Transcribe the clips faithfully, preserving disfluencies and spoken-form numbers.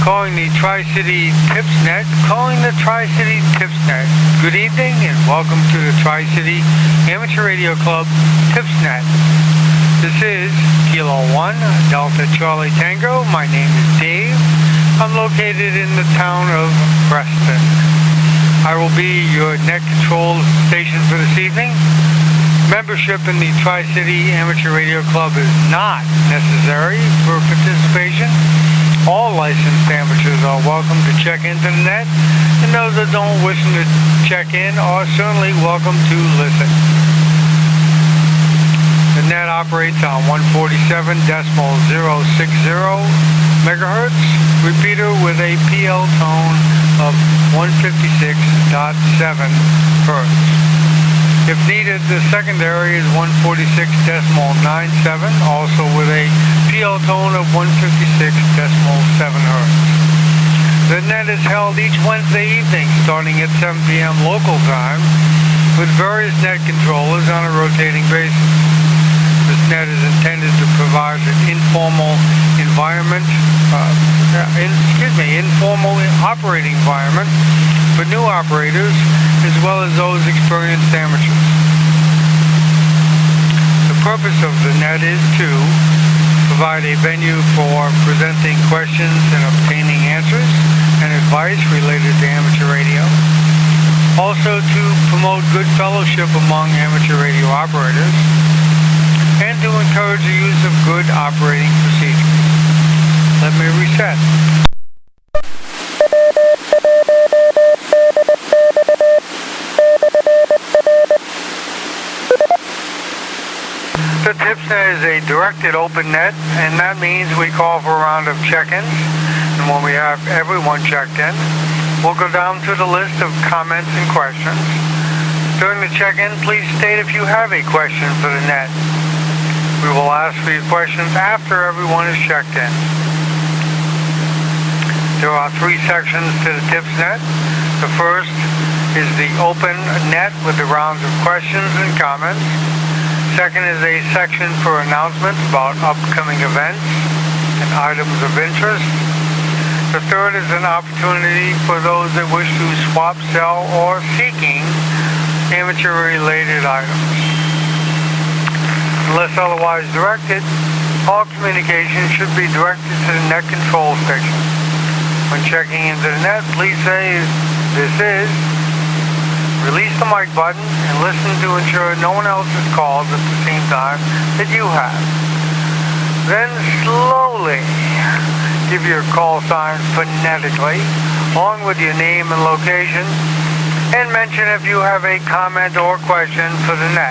calling the Tri-City TipsNet, calling the Tri-City TipsNet. Good evening and welcome to the Tri-City Amateur Radio Club TipsNet. This is Kilo one, Delta Charlie Tango. My name is Dave. I'm located in the town of Preston. I will be your net control station for this evening. Membership in the Tri-City Amateur Radio Club is not necessary for participation. All licensed amateurs are welcome to check into the net, and those that don't wish to check in are certainly welcome to listen. The net operates on one forty-seven point zero six zero megahertz, repeater with a P L tone of one fifty-six point seven hertz. If needed, the secondary is one forty-six point nine seven, also with a P L tone of one fifty-six point seven hertz. The net is held each Wednesday evening starting at seven p m local time with various net controllers on a rotating basis. This net is intended to provide an informal environment, uh, in, excuse me, informal operating environment for new operators as well as those experienced amateurs. The purpose of the net is to provide a venue for presenting questions and obtaining answers and advice related to amateur radio. Also to promote good fellowship among amateur radio operators and to encourage the use of good operating procedures. Let me reset. The TipsNet is a directed open net, and that means we call for a round of check-ins. And when we have everyone checked in, we'll go down to the list of comments and questions. During the check-in, please state if you have a question for the net. We will ask for your questions after everyone is checked in. There are three sections to the TipsNet. The first is the open net with the rounds of questions and comments. Second is a section for announcements about upcoming events and items of interest. The third is an opportunity for those that wish to swap, sell, or seeking amateur-related items. Unless otherwise directed, all communication should be directed to the net control station. When checking into the net, please say, "This is," release the mic button, and listen to ensure no one else is called at the same time that you have. Then slowly give your call sign phonetically, along with your name and location, and mention if you have a comment or question for the net.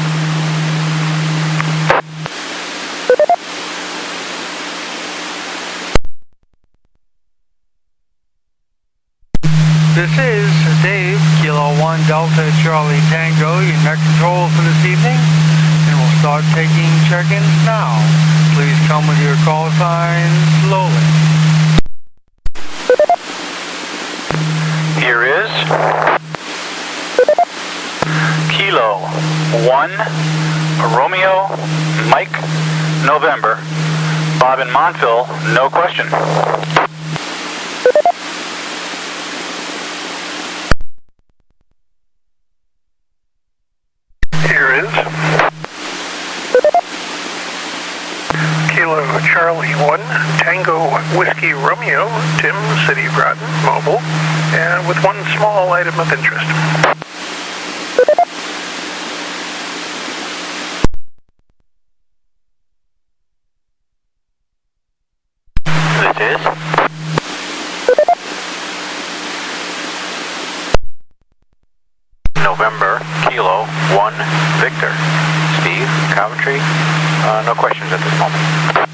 This is Dave, Kilo one Delta Charlie Tango, your net control for this evening, and we'll start taking check-ins now. Please come with your call sign slowly. Here is Kilo one Romeo Mike November, Bob in Montville, no question. Charlie one, Tango Whiskey Romeo, Tim, City of Groton, mobile, and with one small item of interest. This is November, Kilo one, Victor, Steve, Coventry, uh, no questions at this moment.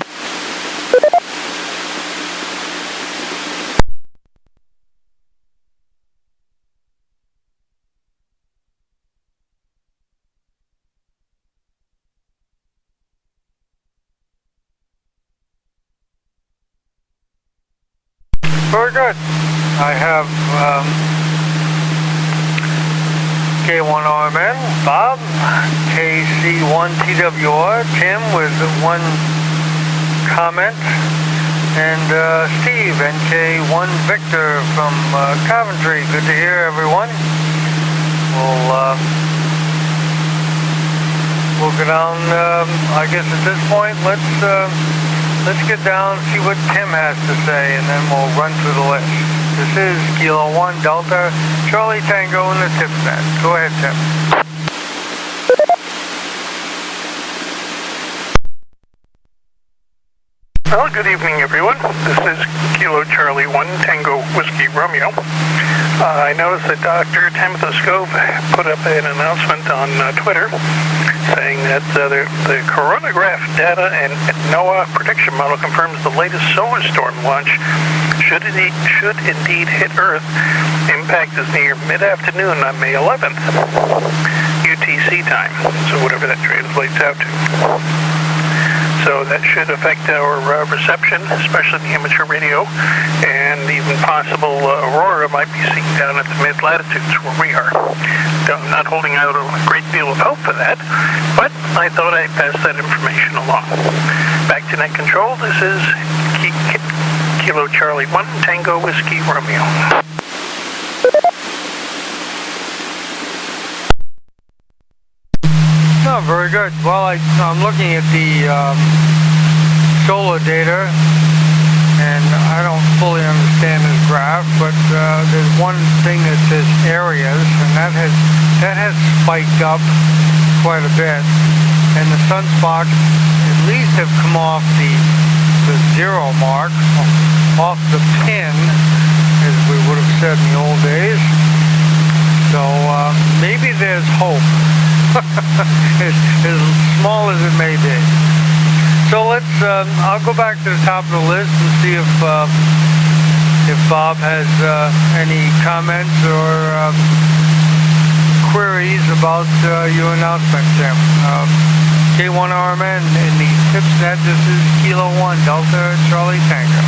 Very good. I have um, K one O M N, Bob, K C one T W R, Tim with one comment, And uh, Steve, N K one Victor from uh, Coventry. Good to hear, everyone. We'll, uh, we'll go down, um, I guess at this point, let's, uh, let's get down and see what Tim has to say, and then we'll run through the list. This is Kilo one Delta, Charlie Tango in the TipsNet. Go ahead, Tim. Well, good evening, everyone. This is Kilo Charlie one Tango Whiskey Romeo. Uh, I noticed that Doctor Temethoscope put up an announcement on uh, Twitter saying that uh, the, the coronagraph data and NOAA prediction model confirms the latest solar storm launch should indeed, should indeed hit Earth. Impact is near mid-afternoon on May eleventh, U T C time, so whatever that translates out to. So that should affect our uh, reception, especially the amateur radio, and even possible uh, aurora might be seen down at the mid-latitudes where we are. I'm not holding out a great deal of hope for that, but I thought I'd pass that information along. Back to net control, this is K K Kilo Charlie one Tango Whiskey Romeo. Oh, very good. Well, I, I'm looking at the um, solar data, and I don't fully understand this graph, but uh, there's one thing that says areas, and that has that has spiked up quite a bit, and the sunspots at least have come off the the zero mark, off the pin, as we would have said in the old days. So uh, maybe there's hope. as, as small as it may be. So let's, um, I'll go back to the top of the list and see if uh, if Bob has uh, any comments or um, queries about uh, your announcement, Tim. Um, K one R M N in the TipsNet, this is Kilo one Delta Charlie Tango.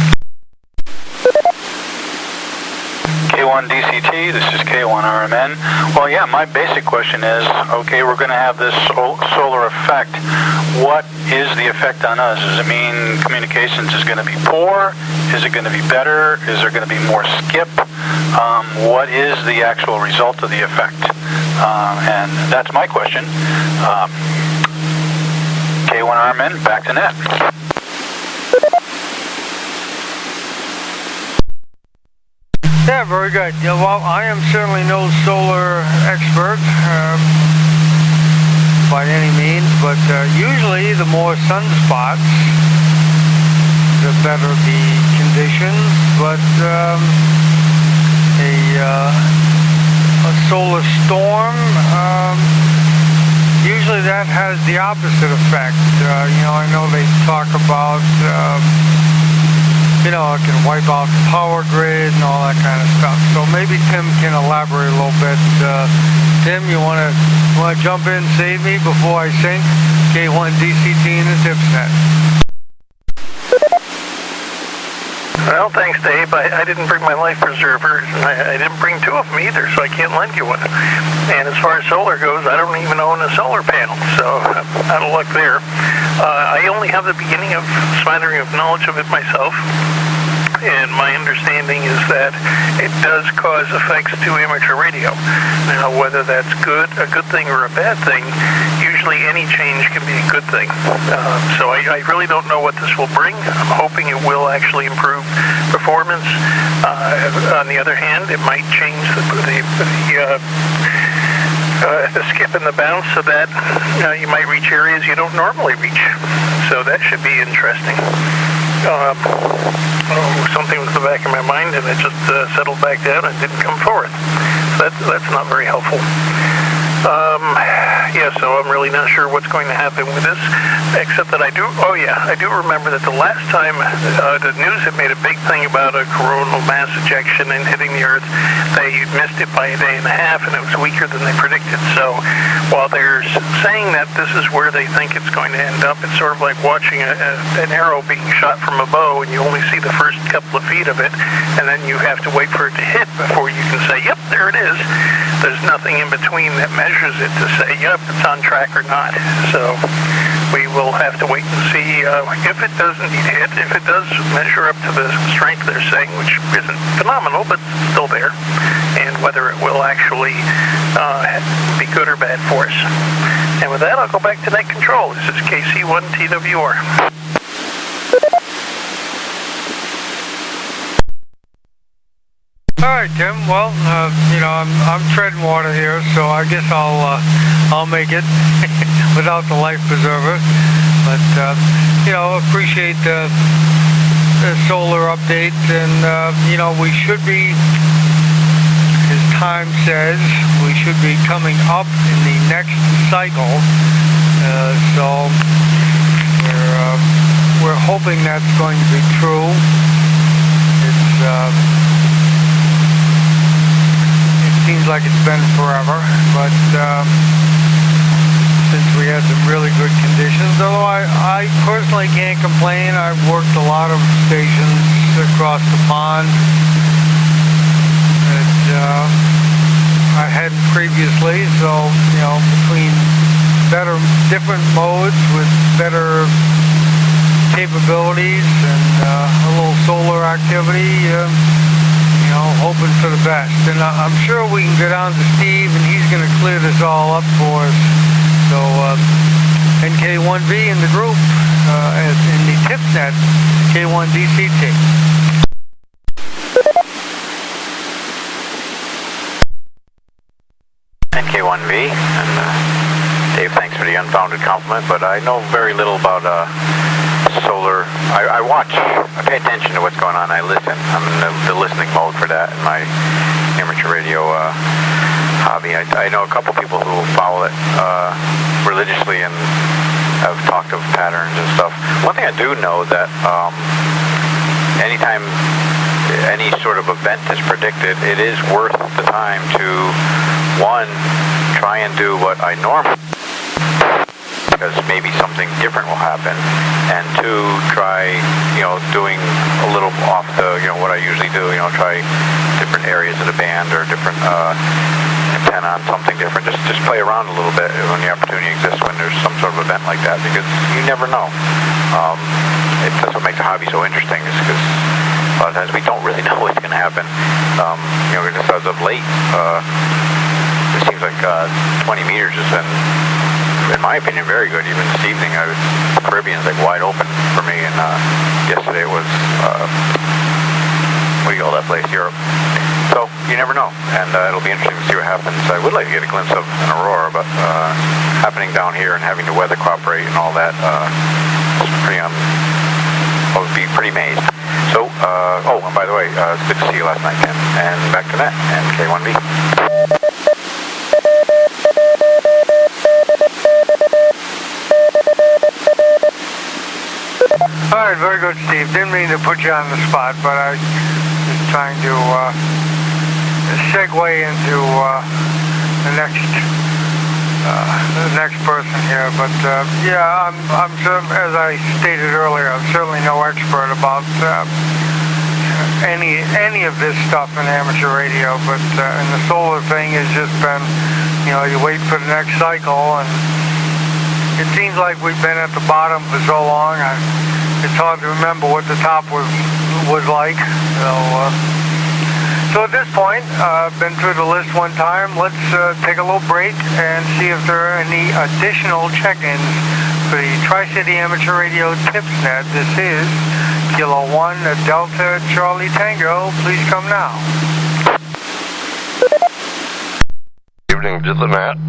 K one D C T, this is K one R M N. Well, yeah, my basic question is, okay, we're going to have this sol solar effect. What is the effect on us? Does it mean communications is going to be poor? Is it going to be better? Is there going to be more skip? Um, what is the actual result of the effect? Um, and that's my question. Um, K one R M N, back to net. Yeah, very good. Yeah, well, I am certainly no solar expert um, by any means, but uh, usually the more sunspots, the better the conditions. But um, a, uh, a solar storm, um, usually that has the opposite effect. Uh, you know, I know they talk about Um, you know, it can wipe out the power grid and all that kind of stuff. So maybe Tim can elaborate a little bit. Uh, Tim, you want to want to jump in and save me before I sink? K one D C T in the TipsNet. Well, thanks, Dave. I, I didn't bring my life preserver, and I, I didn't bring two of them either, so I can't lend you one. And as far as solar goes, I don't even own a solar panel, so I'm out of luck there. Uh, I only have the beginning of smattering of knowledge of it myself, and my understanding is that it does cause effects to amateur radio. Now, whether that's good, a good thing or a bad thing, usually any change can be a good thing. Uh, so I, I really don't know what this will bring. I'm hoping it will actually improve performance. Uh, on the other hand, it might change the, the, the uh, Uh, the skip and the bounce so that uh, you might reach areas you don't normally reach. So that should be interesting. Um, oh, something was in the back of my mind and it just uh, settled back down and didn't come forth. So that's, that's not very helpful. Um, yeah, so I'm really not sure what's going to happen with this, except that I do, oh yeah, I do remember that the last time uh, the news had made a big thing about a coronal mass ejection and hitting the Earth, they missed it by a day and a half, and it was weaker than they predicted. So while they're saying that this is where they think it's going to end up, it's sort of like watching a, a, an arrow being shot from a bow, and you only see the first couple of feet of it, and then you have to wait for it to hit before you can say, yep, there it is. There's nothing in between that measures it to say, yep, it's on track or not. So we will have to wait and see uh, if it does indeed hit, if it does measure up to the strength they're saying, which isn't phenomenal, but still there, and whether it will actually uh, be good or bad for us. And with that, I'll go back to net control. This is K C one T W R. All right, Tim. Well, uh, you know, I'm I'm treading water here, so I guess I'll uh, I'll make it without the life preserver. But uh, you know, appreciate the, the solar update, and uh, you know, we should be, as time says, we should be coming up in the next cycle. Uh, so we're uh, we're hoping that's going to be true. It's. Uh, Seems like it's been forever, but um, since we had some really good conditions, although I, I personally can't complain. I've worked a lot of stations across the pond that uh, I hadn't previously, so, you know, between better, different modes with better capabilities and uh, a little solar activity, uh, you know, hoping for the best. And I'm sure we can go down to Steve, and he's going to clear this all up for us. So, uh, N K one V in the group, uh, in the TipsNet K one D C T. N K one V, and uh, Dave, thanks for the unfounded compliment, but I know very little about uh, solar. I, I watch, I pay attention to what's going on, I listen. I'm in the, the listening mode for that in my amateur radio uh, hobby. I, I know a couple people who follow it uh, religiously and have talked of patterns and stuff. One thing I do know that um, anytime any sort of event is predicted, it is worth the time to, one, try and do what I normally, because maybe something different will happen, and two, try, you know, doing a little off the, you know, what I usually do, you know, try different areas of the band or different uh, antenna on something different, just just play around a little bit when the opportunity exists, when there's some sort of event like that, because you never know. Um, it, that's what makes the hobby so interesting, is because a lot of times we don't really know what's going to happen. Um, you know, just as of late, uh, it seems like uh, twenty meters has been, in my opinion, very good. Even this evening, I was, the Caribbean's like wide open for me, and uh, yesterday was, uh, what do you call that place, Europe. So, you never know, and uh, it'll be interesting to see what happens. I would like to get a glimpse of an aurora, but uh, happening down here and having the weather cooperate and all that, uh, it's pretty, um, I would be pretty amazed. So, uh, oh, and by the way, uh, it's good to see you last night, Ken, and back to net, and K one V. All right, very good, Steve. Didn't mean to put you on the spot, but I was just trying to uh, segue into uh, the next uh, the next person here. But uh, yeah, I'm, I'm as I stated earlier, I'm certainly no expert about uh, any any of this stuff in amateur radio. But uh, and the solar thing has just been, you know, you wait for the next cycle, and it seems like we've been at the bottom for so long. I, It's hard to remember what the top was was like. So, uh, so at this point, I've uh, been through the list one time. Let's uh, take a little break and see if there are any additional check-ins for the Tri-City Amateur Radio TipsNet. This is Kilo One Delta Charlie Tango. Please come now. Good evening to the net.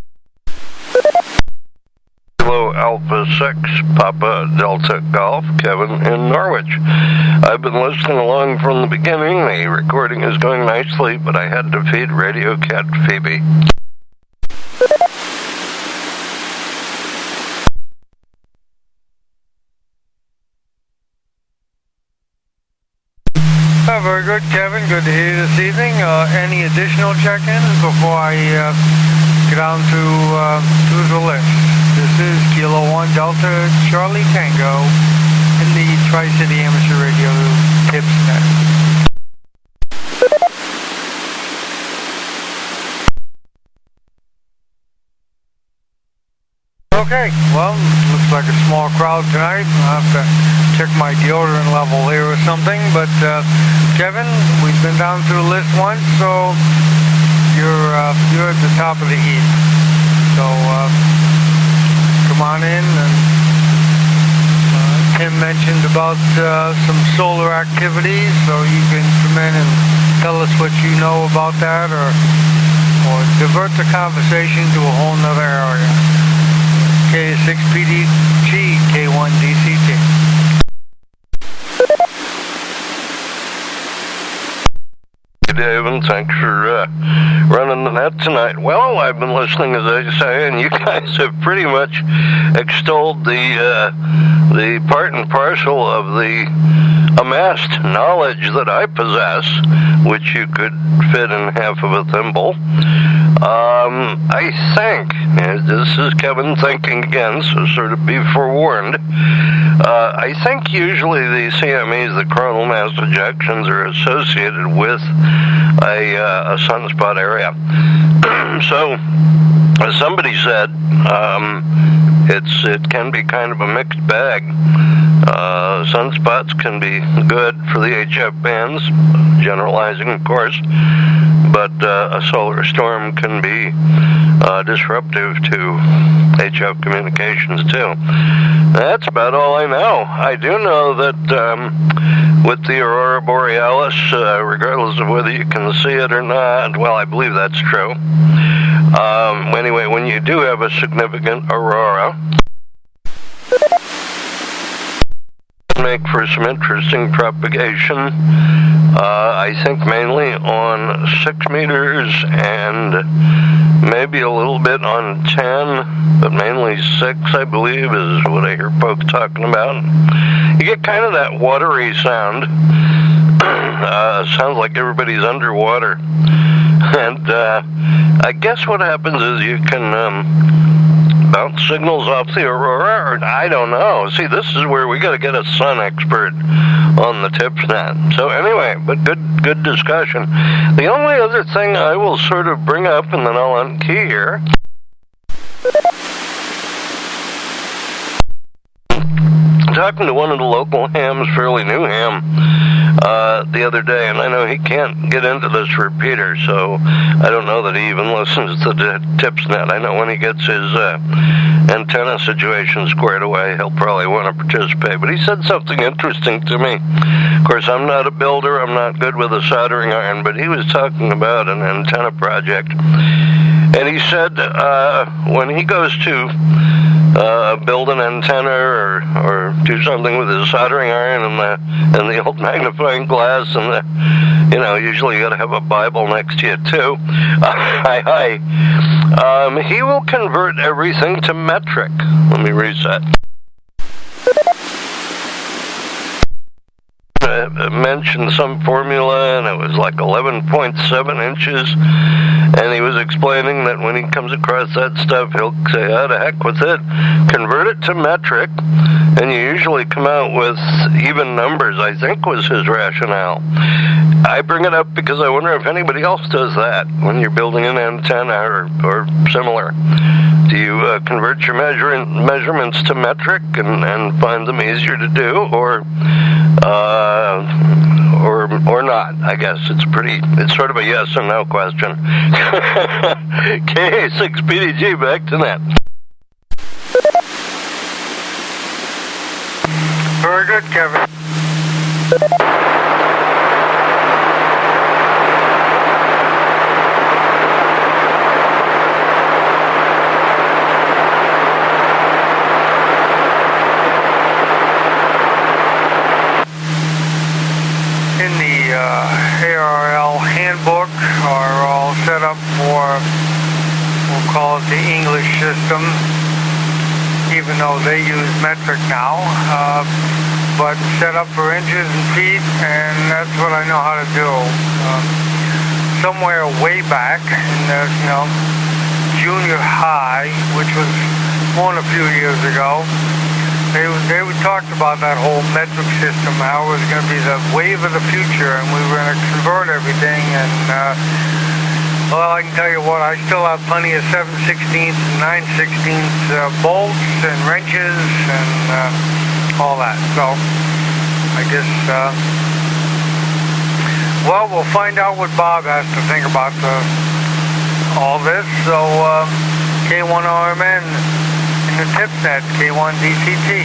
Kilo Alpha six, Papa Delta Golf, Kevin in Norwich. I've been listening along from the beginning. The recording is going nicely, but I had to feed Radio Cat Phoebe. Oh, very good, Kevin. Good to hear you this evening. Uh, any additional check-ins before I uh, get on to, uh, to the list? This is Kilo One Delta Charlie Tango in the Tri-City Amateur Radio TipsNet. Okay, well, looks like a small crowd tonight. I'll have to check my deodorant level here or something. But uh, Kevin, we've been down through the list once, so you're uh, you're at the top of the heap. So uh, come on in. And uh, Tim mentioned about uh, some solar activities, so you can come in and tell us what you know about that, or or divert the conversation to a whole nother area. K six P D G, K one D C T. Dave, and thanks for uh, running the net tonight. Well, I've been listening, as I say, and you guys have pretty much extolled the uh, the part and parcel of the amassed knowledge that I possess, which you could fit in half of a thimble. Um, I think, and this is Kevin thinking again, so sort of be forewarned, uh, I think usually the C M Es, the coronal mass ejections, are associated with a, uh, a sunspot area. So, as somebody said, um, it's it can be kind of a mixed bag. Uh, sunspots can be good for the H F bands, generalizing, of course, but uh, a solar storm can be uh, disruptive to H F communications, too. That's about all I know. I do know that um, with the aurora borealis, uh, regardless of whether you can see it or not, well, I believe that's true. Um, anyway, when you do have a significant aurora, make for some interesting propagation. Uh, I think mainly on six meters and maybe a little bit on ten, but mainly six, I believe, is what I hear folks talking about. You get kind of that watery sound. uh, sounds like everybody's underwater. And uh, I guess what happens is you can um, bounce signals off the aurora, or I don't know. See, this is where we got to get a sun expert on the tips net. So anyway, but good good discussion. The only other thing I will sort of bring up, and then I'll unkey here. Talking to one of the local hams, fairly new ham, uh, the other day, and I know he can't get into this repeater, so I don't know that he even listens to the TipsNet. I know when he gets his uh, antenna situation squared away, he'll probably want to participate. But he said something interesting to me. Of course, I'm not a builder, I'm not good with a soldering iron, but he was talking about an antenna project. And he said uh, when he goes to Uh, build an antenna or or do something with his soldering iron and the and the old magnifying glass and the, you know, usually you got to have a Bible next to you too. Uh, hi hi. Um, he will convert everything to metric. Let me reset. Uh, mentioned some formula, and it was like eleven point seven inches, and he was explaining that when he comes across that stuff, he'll say, oh, to heck with it, convert it to metric, and you usually come out with even numbers, I think was his rationale. I bring it up because I wonder if anybody else does that when you're building an antenna or, or similar. Do you uh, convert your measure measurements to metric and, and find them easier to do, or uh, or or not? I guess it's pretty. It's sort of a yes or no question. K six P D G, back to net. Very good, Kevin. In the uh, A R L handbook are all set up for, we'll call it the English system, even though they use metric now, uh, but set up for inches and feet, and that's what I know how to do. Uh, somewhere way back in the, you know, junior high, which was more than a few years ago, They, they talked about that whole metric system, how it was going to be the wave of the future, and we were going to convert everything, and uh, well, I can tell you what, I still have plenty of seven sixteenths and nine sixteenths uh, bolts and wrenches and uh, all that. So, I guess, uh, well, we'll find out what Bob has to think about the, all this. So, uh, K one R M N in the TipsNet, K one D C T.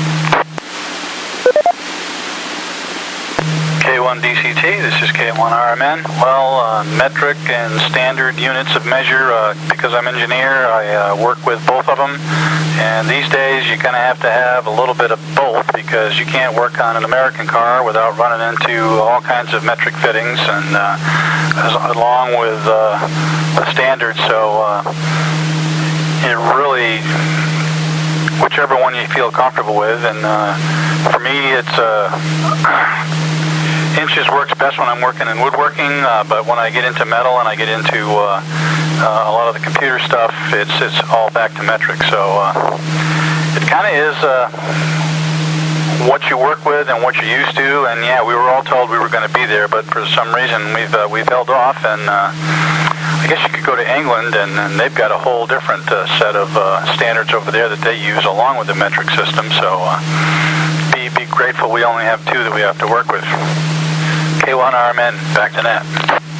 K one D C T, this is K one R M N. Well, uh, metric and standard units of measure, uh, because I'm engineer, I uh, work with both of them. And these days you kind of have to have a little bit of both, because you can't work on an American car without running into all kinds of metric fittings and uh, as, along with uh, the standard. So uh, it really, whichever one you feel comfortable with. And uh, for me, it's uh, inches works best when I'm working in woodworking, uh, but when I get into metal and I get into uh, uh, a lot of the computer stuff, it's it's all back to metric. So uh, it kind of is uh, what you work with and what you're used to. And yeah, we were all told we were going to be there, but for some reason we've uh, we've held off. And uh, I guess you could go to England, and, and they've got a whole different uh, set of uh, standards over there that they use along with the metric system. So uh, be be grateful we only have two that we have to work with. K one R M N, back to net.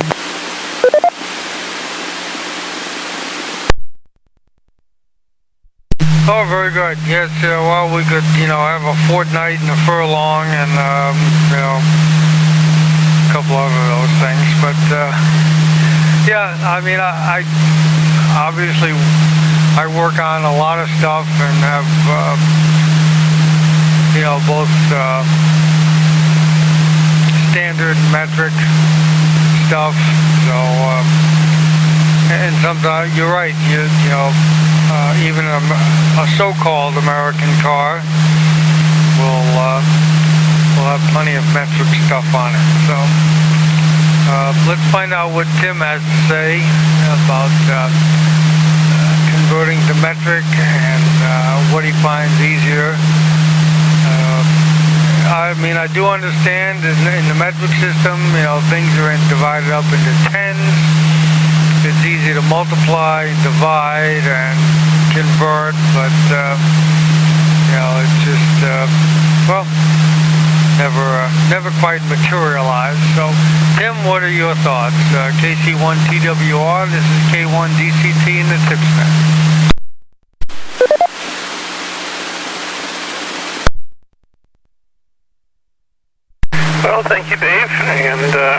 Oh, very good. Yes, uh, well, we could, you know, have a fortnight and a furlong and, um, you know, a couple of those things. But, uh, yeah, I mean, I, I obviously, I work on a lot of stuff and have, uh, you know, both, uh, standard metric stuff, so um, and sometimes you're right, you, you know, uh, even a, a so-called American car will uh, will have plenty of metric stuff on it. So uh, let's find out what Tim has to say about uh, uh, converting to metric and uh, what he finds easier. Uh, I mean, I do understand in, in the metric system, you know, things are in, divided up into tens. It's easy to multiply, divide, and convert, but, uh, you know, it's just, uh, well, never uh, never quite materialized. So, Tim, what are your thoughts? Uh, K C one T W R, this is K one D C T in the TipsNet. Well, thank you, Dave, and, uh,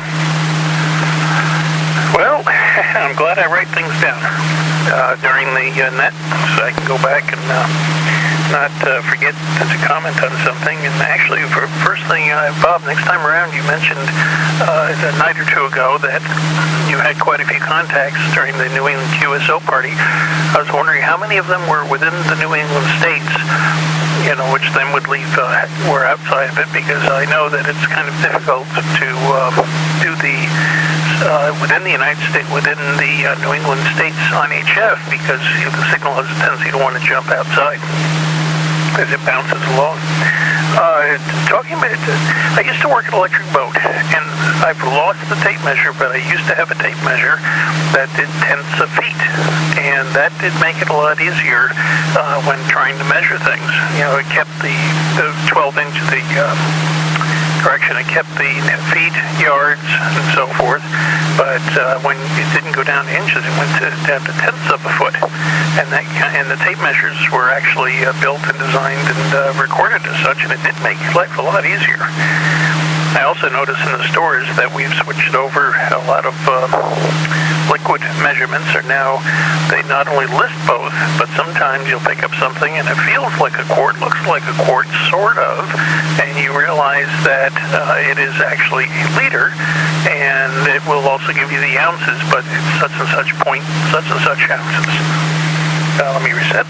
well, I'm glad I write things down uh, during the uh, net, so I can go back and uh, not uh, forget to comment on something. And actually, for first thing, uh, Bob, next time around, you mentioned uh, a night or two ago that you had quite a few contacts during the New England Q S O party. I was wondering how many of them were within the New England states, you know, which then would leave uh, were outside of it, because I know that it's kind of difficult to uh, do the uh, within the United States, within the uh, New England states on H F, because you know, the signal has a tendency to want to jump outside as it bounces along. Uh, talking about, uh, I used to work at Electric Boat, and I've lost the tape measure, but I used to have a tape measure that did tenths of feet, and that did make it a lot easier uh, when trying to measure things. You know, it kept the, the twelve inch, the uh, correction, it kept the feet, yards, and so forth, but uh, when it didn't go down to inches, it went to, down to tenths of a foot, and that and the tape measures were actually uh, built and designed and uh, recorded as such, and it did make life a lot easier. I also notice in the stores that we've switched over a lot of uh, liquid measurements are now, they not only list both, but sometimes you'll pick up something and it feels like a quart, looks like a quart, sort of, and you realize that uh, it is actually a liter, and it will also give you the ounces, but it's such and such point, such and such ounces. Uh, let me reset.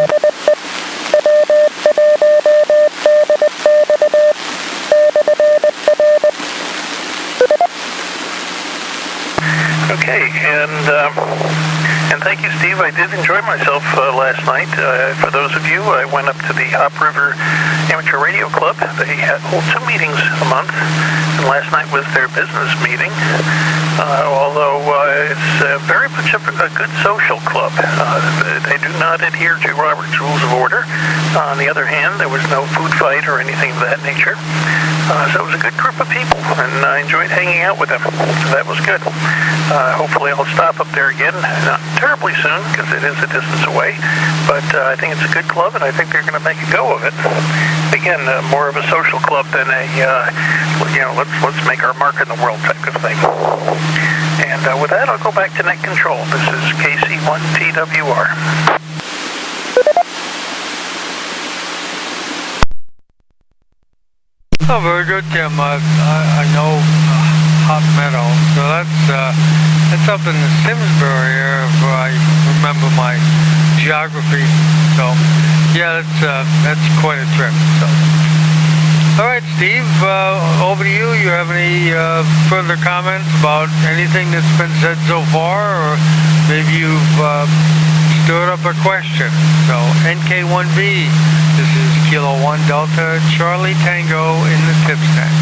Okay, and um, and thank you, Steve. I did enjoy myself uh, last night. Uh, for those of you, I went up to the Hop River Amateur Radio Club. They had, hold two meetings a month, and last night was their business meeting. Uh, although uh, it's uh, very much a, a good social club. Uh, they do not adhere to Robert's Rules of Order. Uh, on the other hand, there was no food fight or anything of that nature. Uh, so it was a good group of people, and I enjoyed hanging out with them. So that was good. Uh, hopefully I'll stop up there again, not terribly soon, because it is a distance away. But uh, I think it's a good club, and I think they're going to make a go of it. Again, uh, more of a social club than a, uh, you know, let's let's make our mark in the world type of thing. And uh, with that, I'll go back to net control. This is K C one T W R. Oh, very good, Tim. Uh, I, I know uh, Hop Meadow, so that's uh, that's up in the Simsbury area. If I remember my geography. So, yeah, that's uh, that's quite a trip. So, all right, Steve, uh, over to you. You have any uh, further comments about anything that's been said so far, or maybe you've uh, stirred up a question? So, N K one B. This is Kilo one Delta Charlie Tango in the tips net.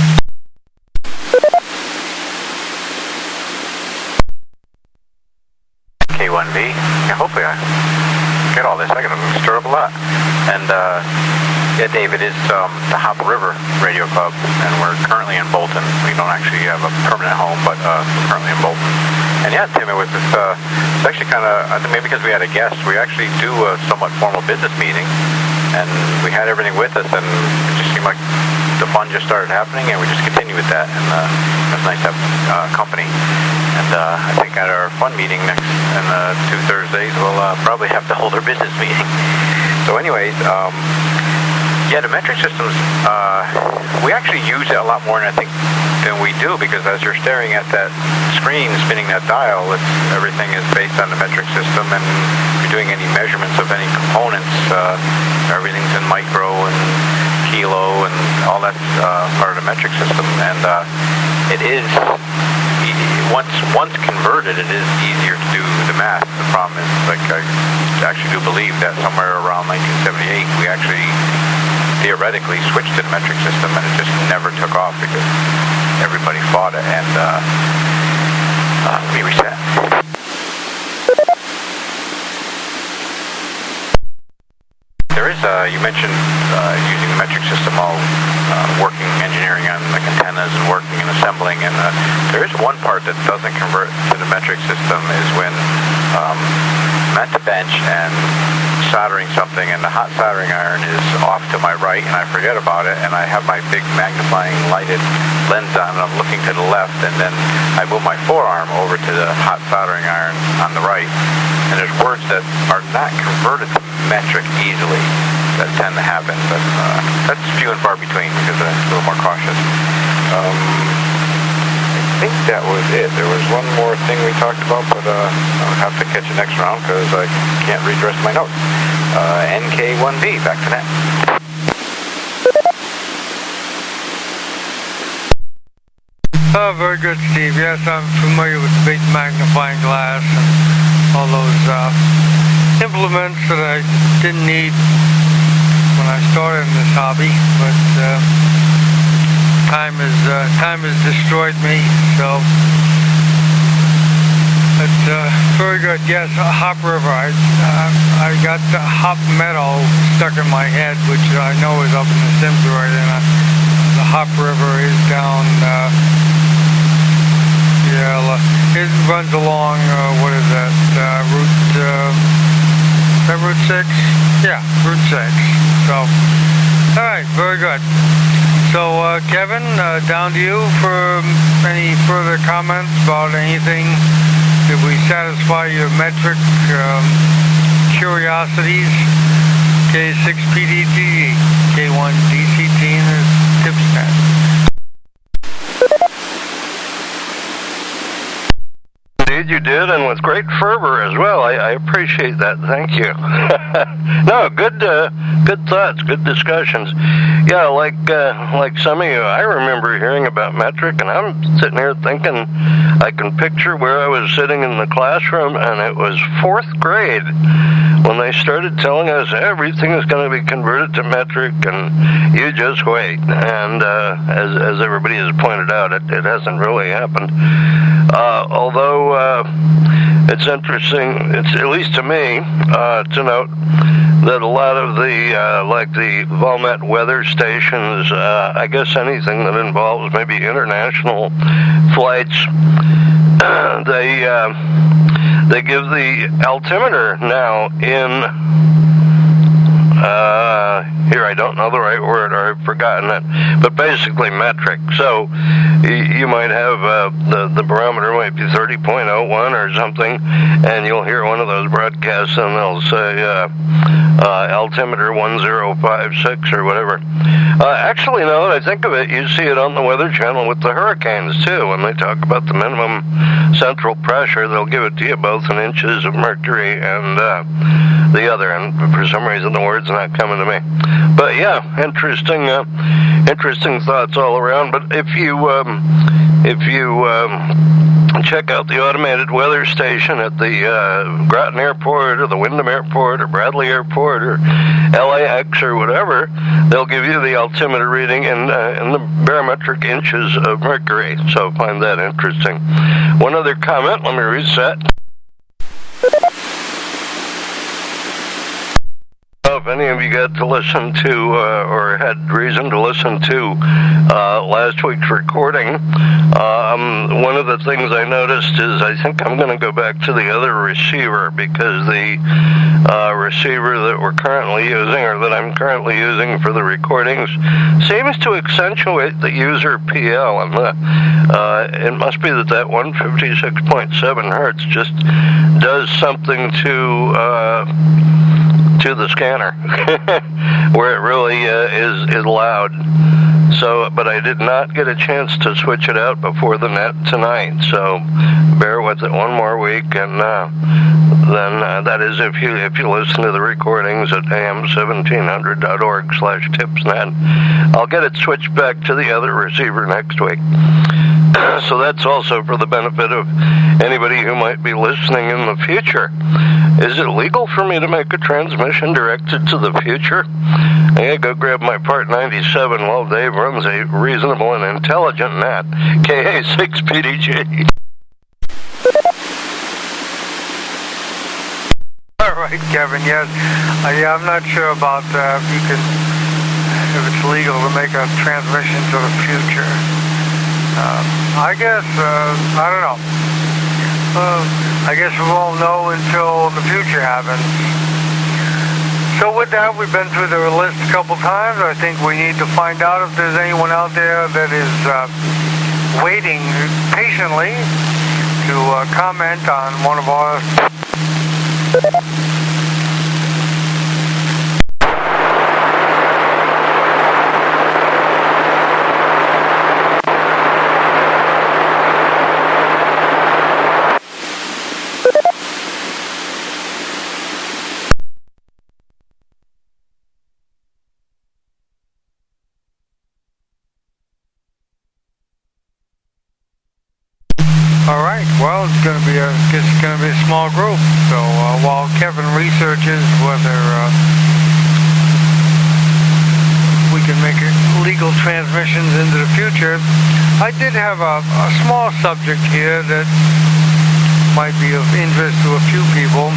K one B. Yeah, hopefully I get all this. I got to stir up a lot. And uh, yeah, Dave, it is um, the Hop River Radio Club, and we're currently in Bolton. We don't actually have a permanent home, but uh, we're currently in Bolton. And yeah, Tim, it was this, uh, it's actually kind of, I think maybe because we had a guest, we actually do a somewhat formal business meeting, and we had everything with us, and it just seemed like the fun just started happening, and we just continued with that, and uh, it was nice to have uh, company. And uh, I think at our fun meeting next, in uh, two Thursdays, we'll uh, probably have to hold our business meeting. So anyways, um, yeah, the metric systems, uh, we actually use it a lot more than I think than we do, because as you're staring at that screen, spinning that dial, it's, everything is based on the metric system, and if you're doing any measurements of any components, uh, everything's in micro and kilo, and all that's uh, part of the metric system. And uh, it is, once once converted, it is easier to do the math. The problem is, like, I actually do believe that somewhere around nineteen seventy-eight, we actually theoretically switched to the metric system, and it just never took off because everybody fought it, and uh, uh, we reset. There is, uh, you mentioned uh, using the metric system while uh, working engineering on like antennas and working and assembling, and uh, there is one part that doesn't convert to the metric system is when um, I'm at the bench and soldering something, and the hot soldering iron is off to my right, and I forget about it, and I have my big magnifying lighted lens on, and I'm looking to the left, and then I move my forearm over to the hot soldering iron on the right, and there's words that are not converted to metric easily that tend to happen, but uh, that's few and far between because I'm a little more cautious. Um, I think that was it. There was one more thing we talked about, but uh, I'll have to catch it next round because I can't read the rest of my notes. Uh, N K one B, back to net. Oh, very good, Steve. Yes, I'm familiar with the big magnifying glass and all those uh, implements that I didn't need when I started in this hobby, but uh, time has uh, time has destroyed me. So, but uh, very good. Yes, Hop River. I uh, I got the Hop Meadow stuck in my head, which I know is up in the Simsbury, and uh, the Hop River is down. Uh, yeah, it runs along. Uh, what is that? Uh, route. Uh, is that Route six? Yeah, Route six. So, all right, very good. So, uh, Kevin, uh, down to you for any further comments about anything. Did we satisfy your metric um, curiosities? K six P D T, K one D C T in the tips net. Indeed you did, and with great fervor as well. I, I appreciate that. Thank you. No, good uh, good thoughts, good discussions. Yeah, like uh, like some of you, I remember hearing about metric, and I'm sitting here thinking I can picture where I was sitting in the classroom, and it was fourth grade when they started telling us everything is going to be converted to metric, and you just wait. And uh, as, as everybody has pointed out, it, it hasn't really happened. Uh, although uh, it's interesting, it's at least to me, uh, to note that a lot of the, uh, like the Valmet weather stations, uh, I guess anything that involves maybe international flights, uh, they, uh, they give the altimeter now in, uh, here I don't know the right word, or I've forgotten it, but basically metric. So you might have uh, the, the barometer might be thirty point oh one or something, and you'll hear one of those broadcasts and they'll say uh, uh, altimeter one zero five six or whatever. Uh, actually, now that I think of it, you see it on the Weather Channel with the hurricanes too. When they talk about the minimum central pressure, they'll give it to you both in inches of mercury and uh, the other, and for some reason the word's not coming to me. But yeah, interesting, uh, interesting thoughts all around. But if you, um, if you um, check out the automated weather station at the uh, Groton Airport or the Wyndham Airport or Bradley Airport or L A X or whatever, they'll give you the altimeter reading in, uh, in the barometric inches of mercury. So find that interesting. One other comment. Let me reset. If any of you got to listen to uh, or had reason to listen to uh, last week's recording, um, one of the things I noticed is I think I'm going to go back to the other receiver, because the uh, receiver that we're currently using, or that I'm currently using for the recordings, seems to accentuate the user P L, and the, uh, it must be that that one fifty-six point seven hertz just does something to uh, to the scanner where it really uh, is is loud. So, but I did not get a chance to switch it out before the net tonight. So, bear with it one more week, and uh, then uh, that is if you if you listen to the recordings at A M seventeen hundred dot org slash tipsnet. I'll get it switched back to the other receiver next week. So that's also for the benefit of anybody who might be listening in the future. Is it legal for me to make a transmission directed to the future? I gotta go grab my Part ninety-seven while Dave runs a reasonable and intelligent net. K A six P D G. All right, Kevin, yes. Uh, yeah, I'm not sure about uh, if you can, if it's legal to make a transmission to the future. Uh, I guess, uh, I don't know. Uh, I guess we won't know until the future happens. So with that, we've been through the list a couple times. I think we need to find out if there's anyone out there that is uh, waiting patiently to uh, comment on one of our... All right, well, it's going to be a, it's going to be a small group. So uh, while Kevin researches whether uh, we can make legal transmissions into the future, I did have a, a small subject here that might be of interest to a few people,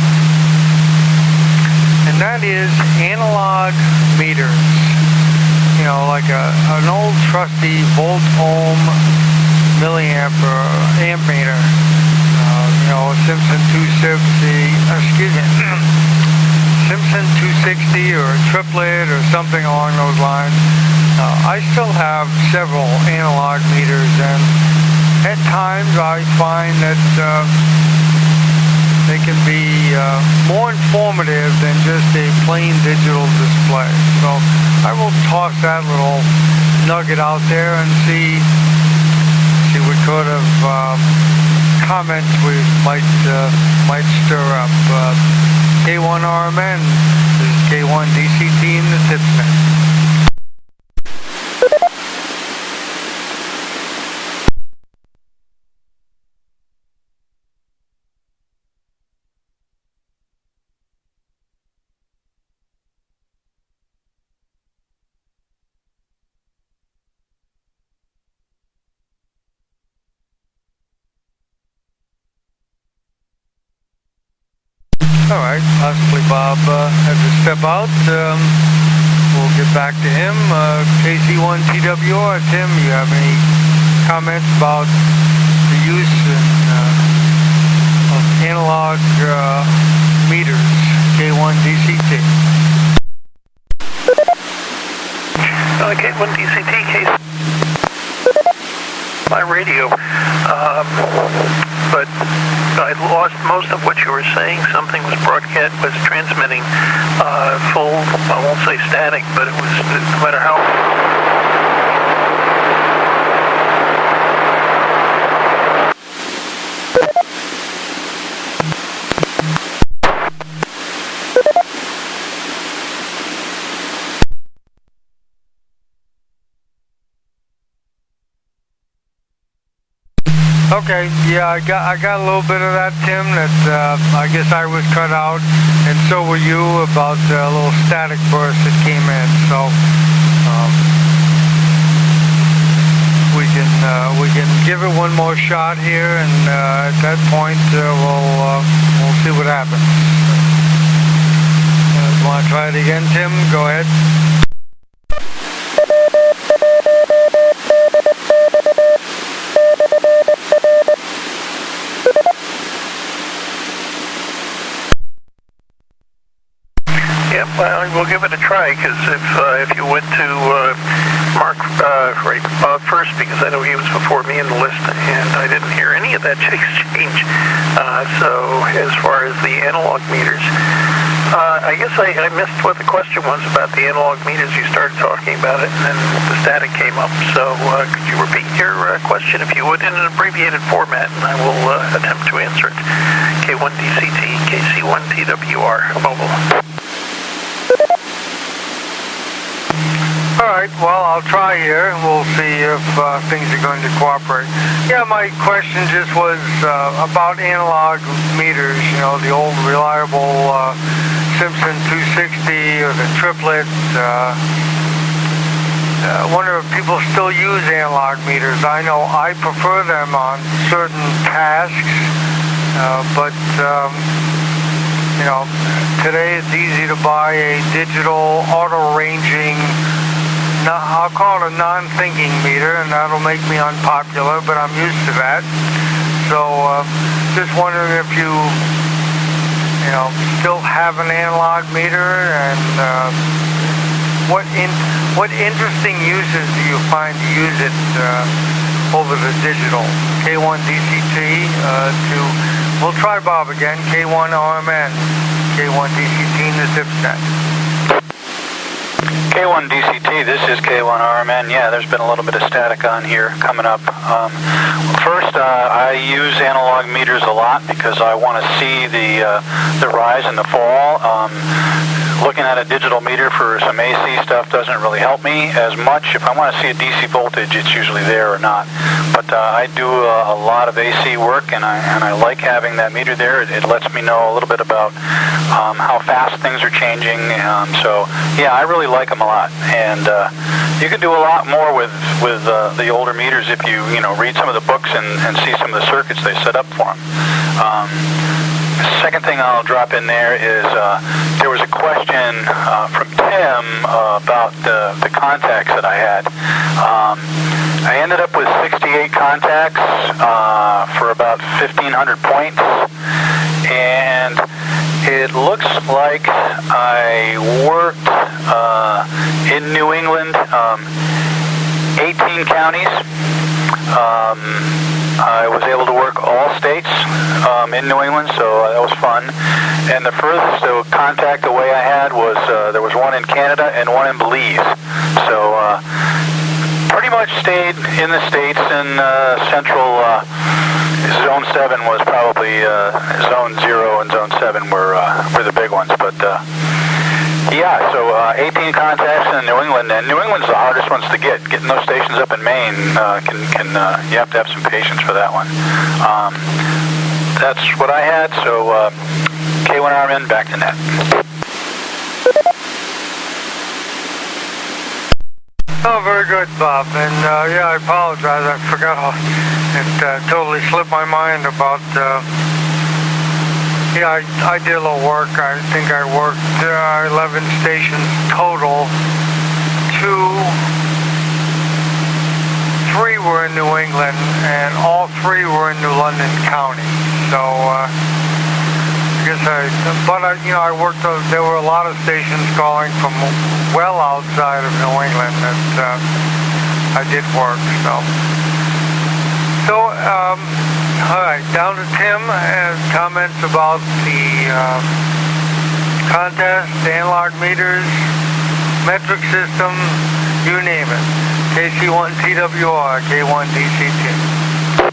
and that is analog meters. You know, like a, an old trusty volt ohm milliamp or amp meter, uh, you know, Simpson two sixty, excuse me, Simpson two sixty or a triplet or something along those lines. Uh, I still have several analog meters, and at times I find that uh, they can be uh, more informative than just a plain digital display. So I will toss that little nugget out there and see see what sort of uh, comments we might uh, might stir up. Uh, K one R M N, this is K one D C T in the Tipsnet. All right, possibly Bob uh, has to step out. Um, we'll get back to him. Uh, K C one T W R, Tim, you have any comments about the use in, uh, of analog uh, meters, K one D C T? Uh, K one D C T, K my radio, um, but I lost most of what you were saying. Something was broadcast, was transmitting uh, full, I won't say static, but it was, no matter how... Okay, yeah, I got I got a little bit of that, Tim, that uh, I guess I was cut out, and so were you, about a little static burst that came in. So um, we can uh, we can give it one more shot here, and uh, at that point uh, we'll uh, we'll see what happens. Uh, want to try it again, Tim? Go ahead. Yeah, well, we'll give it a try, because if uh, if you went to uh, Mark uh, right, Bob first, because I know he was before me in the list, and I didn't hear any of that exchange. Uh, so as far as the analog meters, uh, I guess I, I missed what the question was about the analog meters. You started talking about it, and then the static came up. So uh, could you repeat your uh, question, if you would, in an abbreviated format, and I will uh, attempt to answer it. K one D C T, K C one T W R, mobile. All right, well, I'll try here. We'll see if uh, things are going to cooperate. Yeah, my question just was uh, about analog meters, you know, the old reliable uh, Simpson two sixty or the triplet. Uh, I wonder if people still use analog meters. I know I prefer them on certain tasks, uh, but, um, you know, today it's easy to buy a digital auto-ranging, I'll call it a non-thinking meter, and that'll make me unpopular, but I'm used to that. So, uh, just wondering if you, you know, still have an analog meter, and uh, what in what interesting uses do you find to use it uh, over the digital? K one D C T uh, to, we'll try Bob again, K one R M N, K one D C T in the Zipset. K one D C T, this is K one R M N. Yeah, there's been a little bit of static on here coming up. Um, first, uh, I use analog meters a lot because I want to see the uh, the rise and the fall. Um, looking at a digital meter for some A C stuff doesn't really help me as much. If I want to see a D C voltage, it's usually there or not. But uh, I do a, a lot of A C work, and I and I like having that meter there. It, it lets me know a little bit about um, how fast things are changing. Um, so yeah, I really like them a lot, and uh, you can do a lot more with with uh, the older meters if you you know read some of the books and, and see some of the circuits they set up for them. Um, Second thing I'll drop in there is uh, there was a question uh, from Tim uh, about the, the contacts that I had. Um, I ended up with sixty-eight contacts uh, for about fifteen hundred points, and it looks like I worked uh, in New England, um, eighteen counties. Um, I was able to work all states um, in New England, so uh, that was fun. And the furthest uh, contact away I had was, uh, there was one in Canada and one in Belize. So uh, pretty much stayed in the States, in uh, central uh, Zone seven was probably, uh, Zone zero and Zone seven were, uh, were the big ones. But uh, yeah, so uh, eighteen contacts in New England, and New England's the hardest ones to get. Getting those stations up in Maine, uh, can, can uh, you have to have some patience for that one. Um, that's what I had, so uh, K one R M N, back to net. Oh, very good, Bob. And uh, yeah, I apologize. I forgot how it uh, totally slipped my mind about uh, yeah, I, I did a little work. I think I worked uh, eleven stations total. Two, three were in New England, and all three were in New London County. So, uh, I guess I, but I, you know, I worked, uh, there were a lot of stations calling from well outside of New England that uh, I did work, so. So, um, all right, down to Tim, and comments about the uh, contest, the analog meters, metric system, you name it. K C one T W R, K one D C T.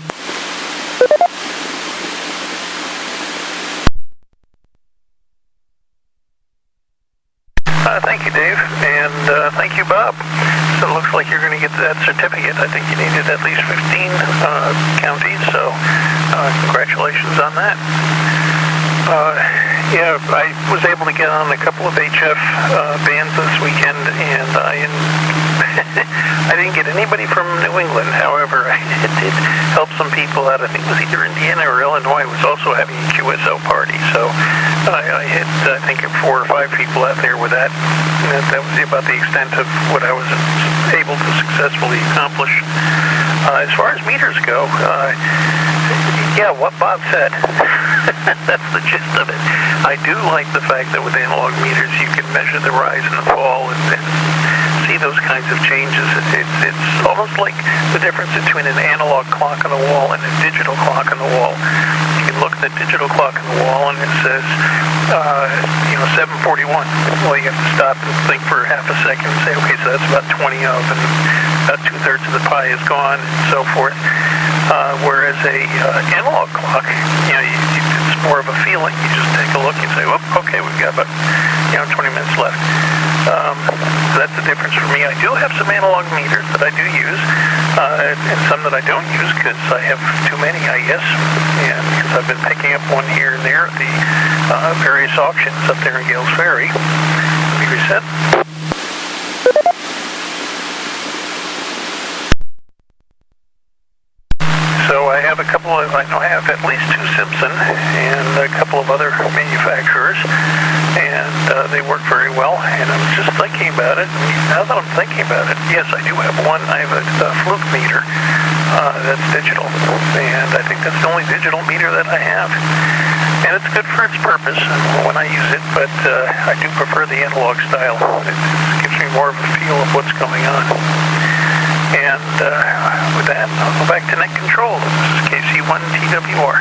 Uh, thank you, Dave, and uh, thank you, Bob. So it looks like you're going to get that certificate. I think you needed at least fifteen uh, counties, so uh, congratulations on that. Uh, yeah, I was able to get on a couple of H F uh, bands this weekend, and I I didn't get anybody from New England. However, I did help some people out. I think it was either Indiana or Illinois was also having a Q S O party, so I, I hit, I think, four or five people out there with that. And that, that was about the extent of what I was able to successfully accomplish. Uh, as far as meters go, uh, yeah, what Bob said. That's the gist of it. I do like the fact that with analog meters you can measure the rise and the fall and, and see those kinds of changes. It, it's, it's almost like the difference between an analog clock on the wall and a digital clock on the wall. You can look at the digital clock on the wall and it says, uh, you know, seven forty-one. Well, you have to stop and think for half a second and say, okay, so that's about twenty of, and about two-thirds of the pie is gone, and so forth. Uh, whereas a uh, analog clock, you know, you, you, it's more of a feeling. You just take a look and say, oh, okay, we've got about, you know, twenty minutes left. Um, so that's the difference for me. I do have some analog meters that I do use, uh, and some that I don't use because I have too many, I guess, and because I've been picking up one here and there at the uh, various auctions up there in Gales Ferry. Let me reset. So I have a couple of, I know I have at least two Simpson and a couple of other manufacturers, and uh, they work very well, and I'm just thinking about it. Now that I'm thinking about it, yes, I do have one. I have a, a Fluke meter uh, that's digital, and I think that's the only digital meter that I have. And it's good for its purpose when I use it, but uh, I do prefer the analog style. It gives me more of a feel of what's going on. And uh, with that, I'll go back to net control. This is K C one T W R.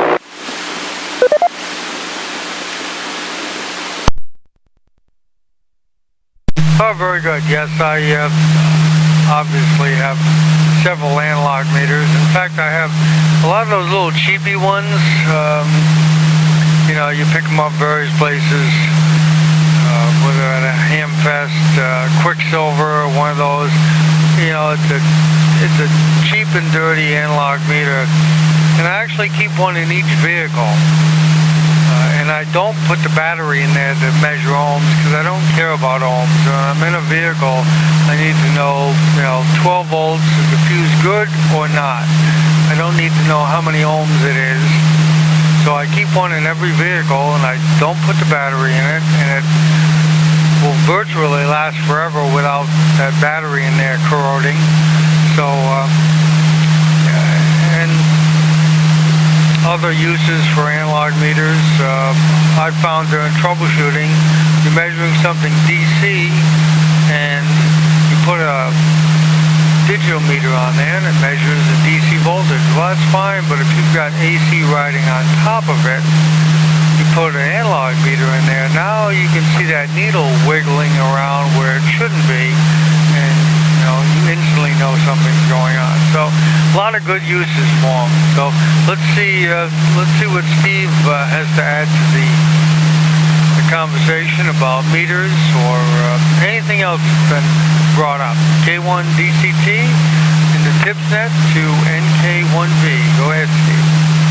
Oh, very good. Yes, I uh, obviously have several analog meters. In fact, I have a lot of those little cheapy ones. Um, you know, you pick them up various places, uh, whether at a Hamfest, uh, Quicksilver, or one of those. You know, it's a, it's a cheap and dirty analog meter, and I actually keep one in each vehicle. Uh, and I don't put the battery in there to measure ohms because I don't care about ohms. When I'm in a vehicle, I need to know, you know, twelve volts, is the fuse good or not? I don't need to know how many ohms it is. So I keep one in every vehicle, and I don't put the battery in it, and it will virtually last forever without that battery in there corroding. So, uh, and other uses for analog meters, uh, I've found during troubleshooting, you're measuring something D C, and you put a digital meter on there, and it measures the D C voltage. Well, that's fine, but if you've got A C riding on top of it, you put an analog meter in there, now you can see that needle wiggling around where it shouldn't be, and you know, you instantly know something's going on. So a lot of good uses for them. So let's see, uh, let's see what Steve uh, has to add to the, the conversation about meters or uh, anything else that's been brought up. K one D C T in the TipsNet to N K one V. Go ahead, Steve.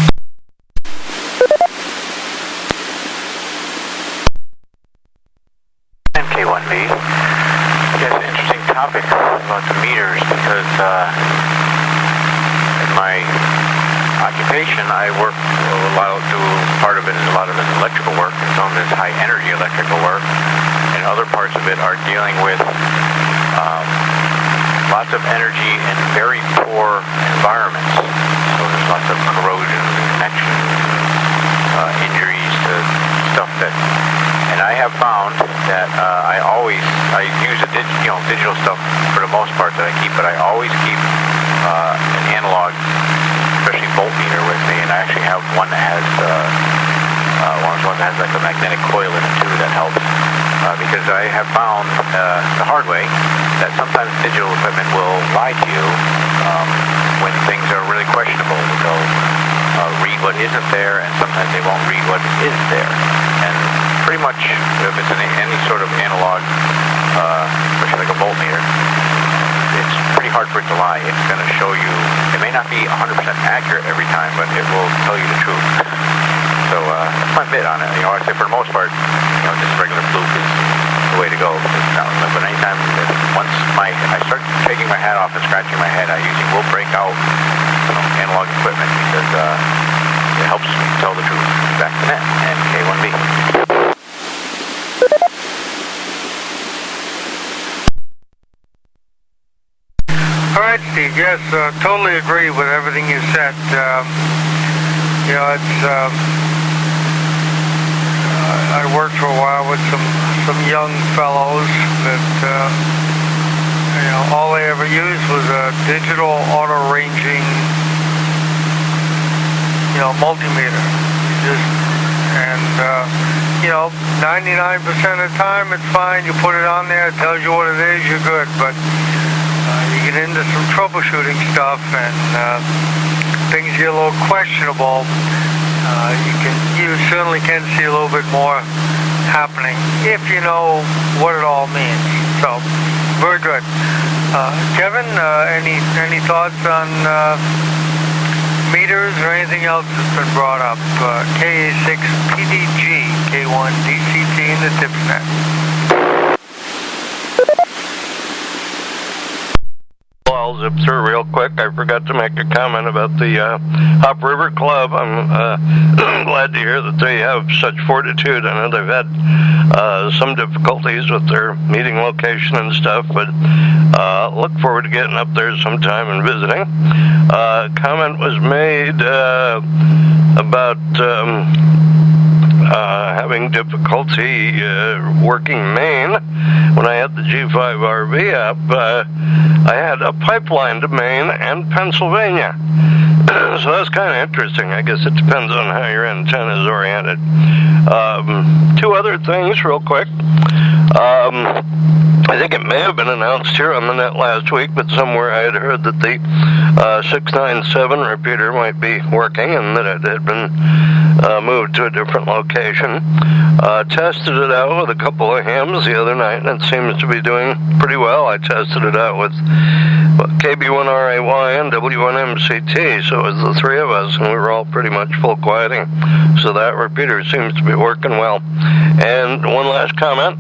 N K one V. Yes, interesting topic about the meters because uh, in my occupation I work a lot, do part of it in a lot of dealing with um, lots of energy in very poor environments. So there's lots of corrosion, connection, uh, injuries to stuff that. And I have found that uh, I always I use a dig, you know digital stuff for the most part that I keep, but I always keep uh, an analog, especially voltmeter, with me, and I actually have one that has uh, uh, one that has like a magnetic coil in it too that helps uh, because I have found uh, the hard way that sometimes digital equipment will lie to you um, when things are really questionable. They'll uh, read what isn't there, and sometimes they won't read what is there. And pretty much, if it's an, any sort of analog, uh, especially like a voltmeter, it's pretty hard for it to lie. It's going to show you, it may not be one hundred percent accurate every time, but it will tell you the truth. So uh, that's my bit on it. You know, I say for the most part, you know, just regular fluke is the way to go. But anytime, that once my I start taking my hat off and scratching my head, I usually will break out you know, analog equipment because uh, it helps me tell the truth. Back to net and K one B. All right, Steve. Yes, uh, totally agree with everything you said. Um, you know, it's. Um, I worked for a while with some some young fellows that uh, you know all they ever used was a digital auto ranging you know multimeter. You just and uh, you know ninety-nine percent of the time it's fine. You put it on there, it tells you what it is, you're good. But uh, you get into some troubleshooting stuff and uh, things get a little questionable. Uh, you can, you certainly can see a little bit more happening if you know what it all means. So, very good. Uh, Kevin, uh, any any thoughts on uh, meters or anything else that's been brought up? Uh, K A six P D G, K one D C T in the TipsNet. I'll zip through real quick. I forgot to make a comment about the uh, Hop River Club. I'm uh, glad to hear that they have such fortitude. I know they've had uh, some difficulties with their meeting location and stuff, but uh, look forward to getting up there sometime and visiting. Uh, comment was made uh, about um, Uh, having difficulty uh, working Maine. When I had the G five R V up, uh, I had a pipeline to Maine and Pennsylvania. So that's kind of interesting. I guess it depends on how your antenna is oriented. Um, two other things real quick. Um, I think it may have been announced here on the net last week, but somewhere I had heard that the uh, six nine seven repeater might be working and that it had been uh, moved to a different location. Uh, tested it out with a couple of hams the other night, and it seems to be doing pretty well. I tested it out with K B one R A Y and W one M C T, so it was the three of us, and we were all pretty much full quieting. So that repeater seems to be working well. And one last comment.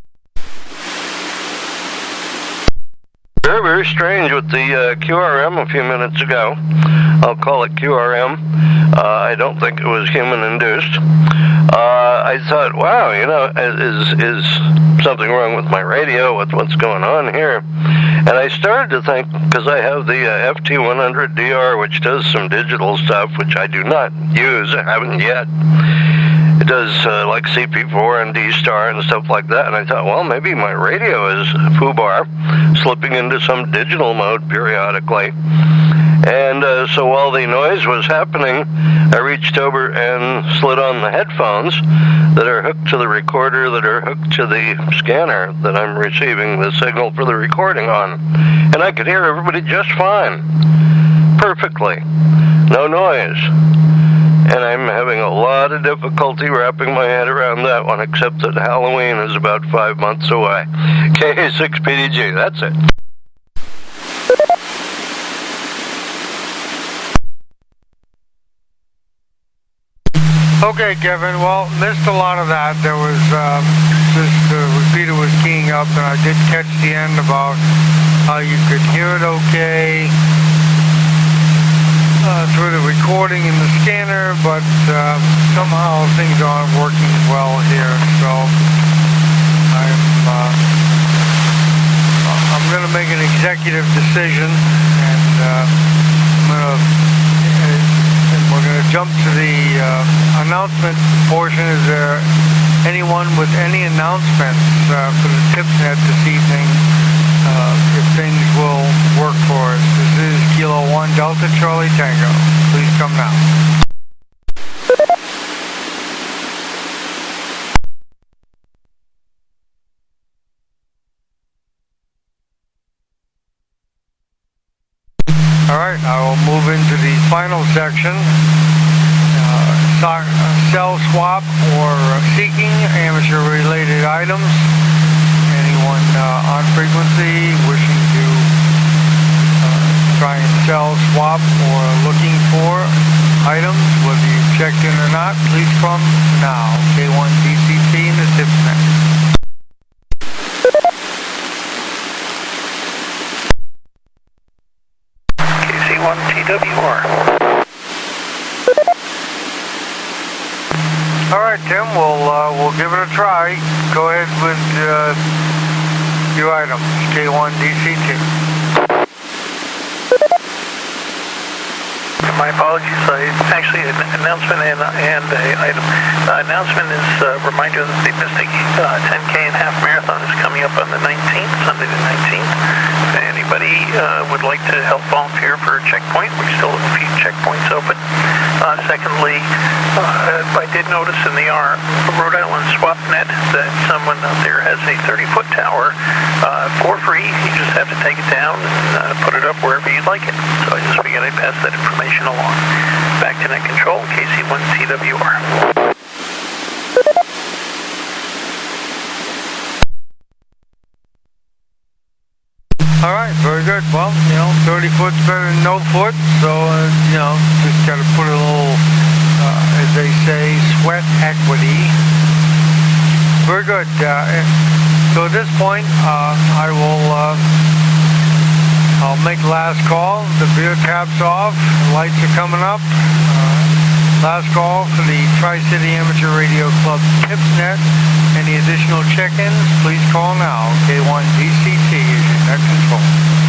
Very, very strange with the uh, Q R M a few minutes ago. I'll call it Q R M. Uh, I don't think it was human-induced. Uh, I thought, wow, you know, is is something wrong with my radio, with what's going on here? And I started to think, because I have the uh, F T one hundred D R, which does some digital stuff, which I do not use, I haven't yet. It does uh, like C P four and D-Star and stuff like that, and I thought, well, maybe my radio is foobar, slipping into some digital mode periodically. And uh, so while the noise was happening, I reached over and slid on the headphones that are hooked to the recorder, that are hooked to the scanner that I'm receiving the signal for the recording on. And I could hear everybody just fine. Perfectly. No noise. And I'm having a lot of difficulty wrapping my head around that one, except that Halloween is about five months away. K A six P D G, that's it. Okay, Kevin. Well, missed a lot of that. There was um, just the repeater was keying up, and I did catch the end about how you could hear it okay uh, through the recording in the scanner, but uh, somehow things aren't working well here. So I'm uh, I'm going to make an executive decision, and uh, I'm going to, and we're going to jump to the uh, announcement portion. Is there anyone with any announcements uh, for the TIPSnet this evening? Uh, if things will work for us. This is Kilo One Delta Charlie Tango. Please come now. Alright, I will move into the final section. Uh, so, uh, sell, swap, or uh, seeking amateur-related items. Anyone uh, on frequency wishing to uh, try and sell, swap, or looking for items, whether you've checked in or not, please come now. K one D C T in the TIPSnet. K C one T W R. All right, Tim. We'll uh, we'll give it a try. Go ahead with uh, your items. K one D C T. My apologies. I actually an announcement and and a item. Uh, announcement is a reminder that the Mystic uh, ten K and half marathon is coming up on the nineteenth, Sunday the nineteenth. If anybody uh, would like to help volunteer for a checkpoint, we still have a few checkpoints open. Uh, secondly, uh, I did notice in the R Rhode Island SwapNet that someone out there has a thirty foot tower uh, for free. You just have to take it down and uh, put it up wherever you'd like it. So I just figured I'd pass that information along. Back to net control, K C one T W R. All right, very good. Well, you know, thirty foot's better than no foot, so, uh, you know, just got to put a little, uh, as they say, sweat equity. Very good. Uh, so at this point, uh, I will, uh, I'll make the last call. The beer tap's off, lights are coming up. Uh, last call for the Tri-City Amateur Radio Club TIPSnet. Any additional check-ins, please call now. K one D C T is your net control.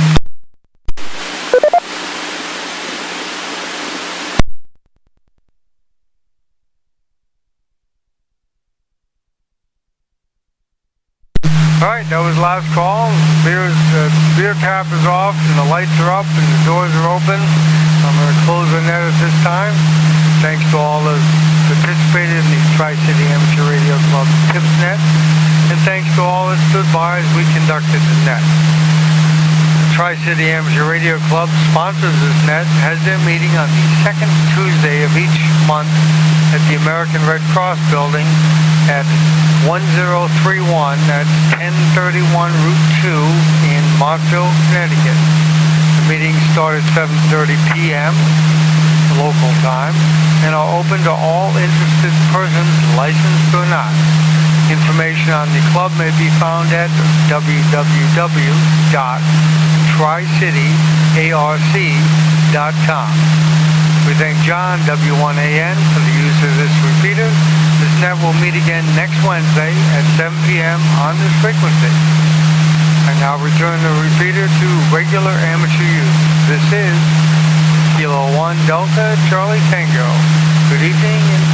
Alright, that was last call. Beer's, uh, beer tap is off and the lights are up and the doors are open. I'm going to close the net at this time. Thanks to all those participated in the Tri-City Amateur Radio Club TIPSnet. And thanks to all that stood by as we conducted the net. The Tri-City Amateur Radio Club sponsors this net, has their meeting on the second Tuesday of each month at the American Red Cross building at one oh three one, that's ten thirty-one Route two in Montville, Connecticut. The meetings start at seven thirty p m local time and are open to all interested persons, licensed or not. Information on the club may be found at w w w dot tri city arc dot com. We thank John W one A N for the use of this repeater. This net will meet again next Wednesday at seven p m on this frequency. I now return the repeater to regular amateur use. This is Kilo One Delta Charlie Tango. Good evening and